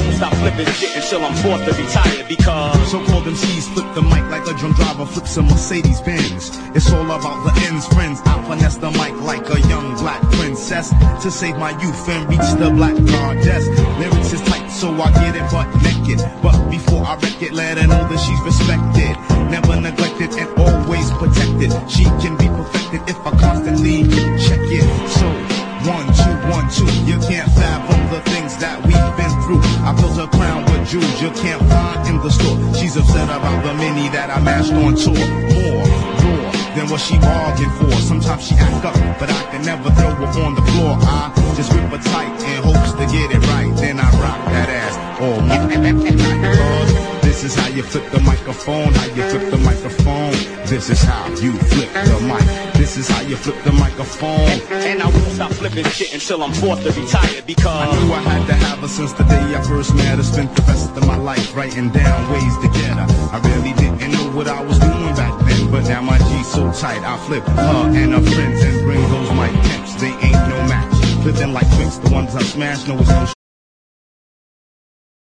won't stop flipping shit until I'm forced to retire because so-called MCs flip the mic like a drum driver flips a Mercedes Benz. It's all about the ends, friends. I finesse the mic like a young black princess to save my youth and reach the black goddess. Lyrics is tight, so I get it butt naked. But before I wreck it, let her know that she's respected, never neglected, and always protected. She can be perfected if I constantly check it. So 1, 2, 1, 2. You can't fathom the things that we've been through. I built a crown with jewels you can't find in the store. She's upset about the many that I mashed on tour. More raw than what she bargained for. Sometimes she act up, but I can never throw her on the floor. I just grip her tight in hopes to get it right. Then I rock that ass all night. This is how you flip the microphone. How you flip the microphone. This is how you flip the mic. This is how you flip the microphone. And I won't stop flipping shit until I'm forced to retire because I knew I had to have her since the day I first met her. Spent the rest of my life writing down ways to get her. I really didn't know what I was doing back then, but now my G's so tight I flip her and her friends and bring those mic pimps. They ain't no match. Flipping like tricks, the ones I smash, no it's no